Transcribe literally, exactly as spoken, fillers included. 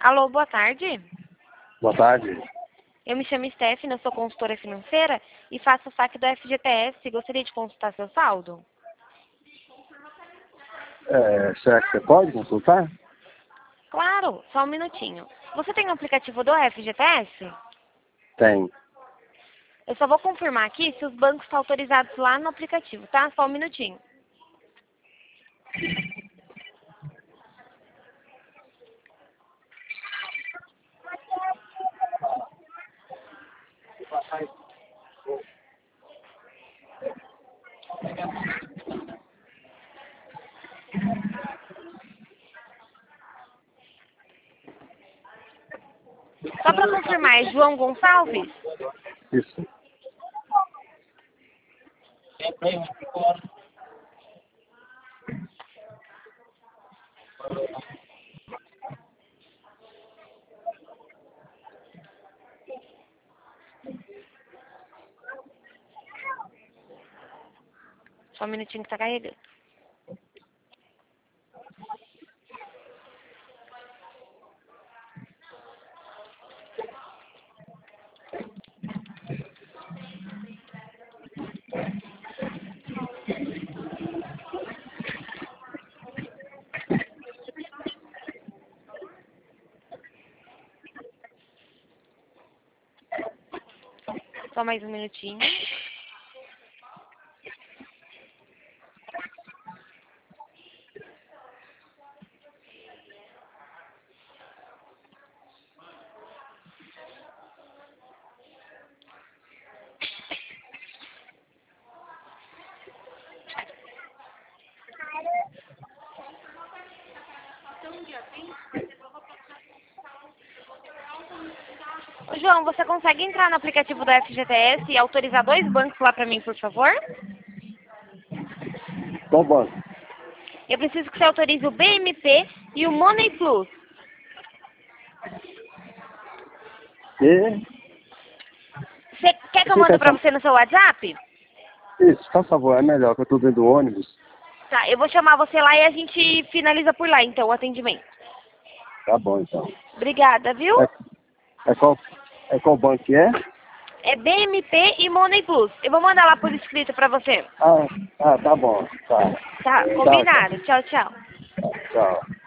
Alô, boa tarde. Boa tarde. Eu me chamo Stephanie, eu sou consultora financeira e faço o saque do F G T S. Gostaria de consultar seu saldo? É, será que você pode consultar? Claro, só um minutinho. Você tem o aplicativo do F G T S? Tem. Eu só vou confirmar aqui se os bancos estão autorizados lá no aplicativo, tá? Só um minutinho. Só para confirmar, é João Gonçalves? Isso. Só um minutinho que tá carregando. Só mais um minutinho. Ô, João, você consegue entrar no aplicativo do F G T S e autorizar dois bancos lá para mim, por favor? Qual banco? Eu preciso que você autorize o B M P e o Money Plus. E... Você quer que eu Você mande quer para chamar? você no seu WhatsApp? Isso, por favor, é melhor que eu tô dentro do ônibus. Tá, eu vou chamar você lá e a gente finaliza por lá, então, o atendimento. Tá bom, então. Obrigada, viu? É, é, qual, é qual banco que é? É B M P e Money Plus. Eu vou mandar lá por escrito para você. Ah, ah, tá bom. Tá. Tá, Tchau, combinado. Tchau, tchau. tchau. Tchau.